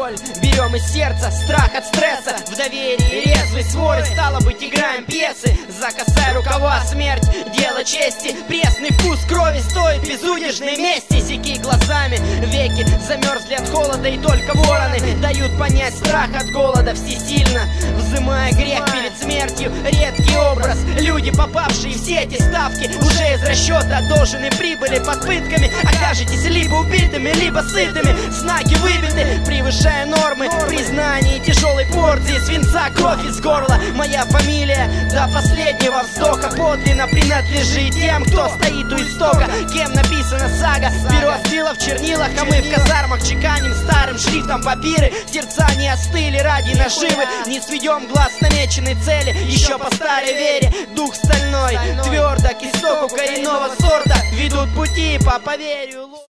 боль берем из сердца, страх от стресса, в доверии резвый свой, стало быть, играем пьесы. Закасай рукава, смерть, дело чести, пресный вкус крови стоит безудержной мести. Секи глазами, веки замерзли от холода, и только вороны дают понять страх от голода всесильно, взымая грех перед смертью. Редкий образ, люди, попавшие в все эти ставки, уже из расчета одолжены прибыли под пытками. Окажетесь либо убитыми, либо сытыми, знаки выбиты, превышая нормы, признание тяжелой порции свинца, кровь из горла. Моя фамилия до последнего вздоха подлинно принадлежит тем, кто стоит у истока. Кем написана сага, перо стила в чернилах, а мы в казармах чеканим старым шрифтом папиры. Сердца не остыли ради наживы, не сведем глаз с намеченной цели. Еще по старой вере, дух стальной твердо к истоку коренного сорта ведут пути по поверью.